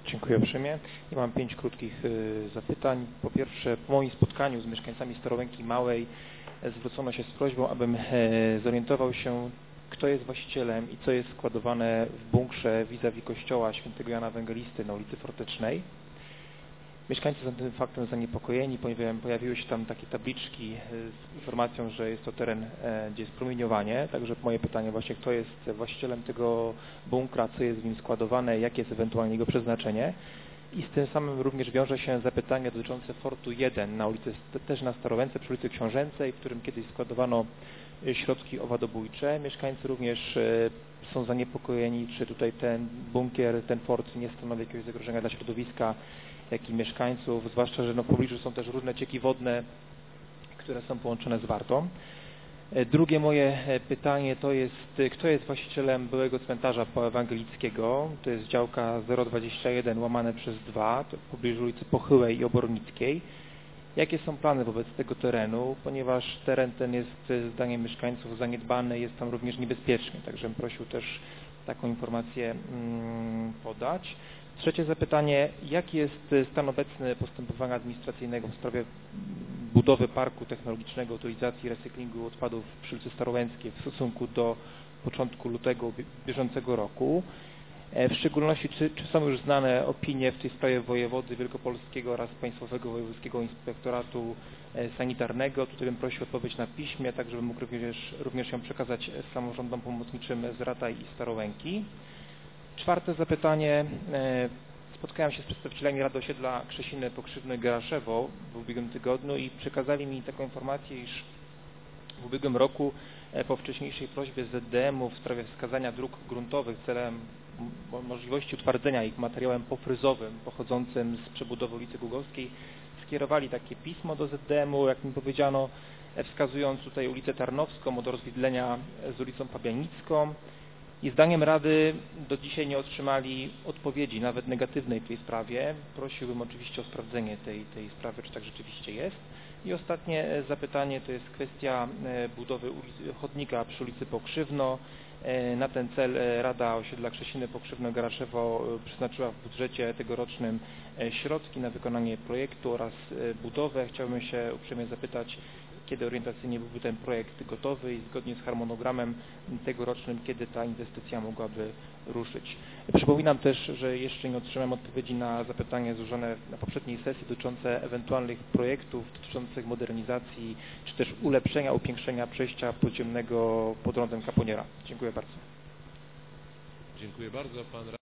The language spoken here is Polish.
Dziękuję uprzejmie. Ja mam 5 krótkich zapytań. Po pierwsze, po moim spotkaniu z mieszkańcami Starołęki Małej zwrócono się z prośbą, abym zorientował się, kto jest właścicielem i co jest składowane w bunkrze vis-a-vis kościoła świętego Jana Ewangelisty na ulicy Fortecznej. Mieszkańcy są tym faktem zaniepokojeni, ponieważ pojawiły się tam takie tabliczki z informacją, że jest to teren, gdzie jest promieniowanie. Także moje pytanie właśnie, kto jest właścicielem tego bunkra, co jest w nim składowane, jakie jest ewentualnie jego przeznaczenie. I z tym samym również wiąże się zapytanie dotyczące Fortu 1 na ulicy, też na Starołęce, przy ulicy Książęcej, w którym kiedyś składowano środki owadobójcze. Mieszkańcy również są zaniepokojeni, czy tutaj ten bunkier, ten fort nie stanowi jakiegoś zagrożenia dla środowiska, jak i mieszkańców, zwłaszcza, że w pobliżu są też różne cieki wodne, które są połączone z Wartą. Drugie moje pytanie to jest, kto jest właścicielem byłego cmentarza poewangelickiego, to jest działka 021/2, to w pobliżu ulicy Pochyłej i Obornickiej. Jakie są plany wobec tego terenu, ponieważ teren ten jest zdaniem mieszkańców zaniedbany, jest tam również niebezpieczny, także bym prosił też taką informację podać. Trzecie zapytanie, jaki jest stan obecny postępowania administracyjnego w sprawie budowy parku technologicznego, utylizacji i recyklingu odpadów przy ulicy Starołęckiej w stosunku do początku lutego bieżącego roku? W szczególności, czy są już znane opinie w tej sprawie wojewody wielkopolskiego oraz Państwowego Wojewódzkiego Inspektoratu Sanitarnego? Tutaj bym prosił o odpowiedź na piśmie, tak żebym mógł również ją przekazać samorządom pomocniczym z Rataj i Starołęki. Czwarte zapytanie. Spotkałem się z przedstawicielami Rady Osiedla Krzesiny Pokrzywno-Geraszewo w ubiegłym tygodniu i przekazali mi taką informację, iż w ubiegłym roku po wcześniejszej prośbie ZDM-u w sprawie wskazania dróg gruntowych celem możliwości utwardzenia ich materiałem pofryzowym pochodzącym z przebudowy ulicy Głogowskiej skierowali takie pismo do ZDM-u, jak mi powiedziano, wskazując tutaj ulicę Tarnowską od rozwidlenia z ulicą Pabianicką. I zdaniem Rady do dzisiaj nie otrzymali odpowiedzi, nawet negatywnej w tej sprawie. Prosiłbym oczywiście o sprawdzenie tej sprawy, czy tak rzeczywiście jest. I ostatnie zapytanie to jest kwestia budowy chodnika przy ulicy Pokrzywno. Na ten cel Rada Osiedla Krzesiny Pokrzywno-Geraszewo przeznaczyła w budżecie tegorocznym środki na wykonanie projektu oraz budowę. Chciałbym się uprzejmie zapytać, kiedy orientacyjnie byłby ten projekt gotowy i zgodnie z harmonogramem tegorocznym, kiedy ta inwestycja mogłaby ruszyć. Przypominam też, że jeszcze nie otrzymałem odpowiedzi na zapytania złożone na poprzedniej sesji dotyczące ewentualnych projektów dotyczących modernizacji, czy też ulepszenia, upiększenia przejścia podziemnego pod rondem Kaponiera. Dziękuję bardzo. Dziękuję bardzo. Pan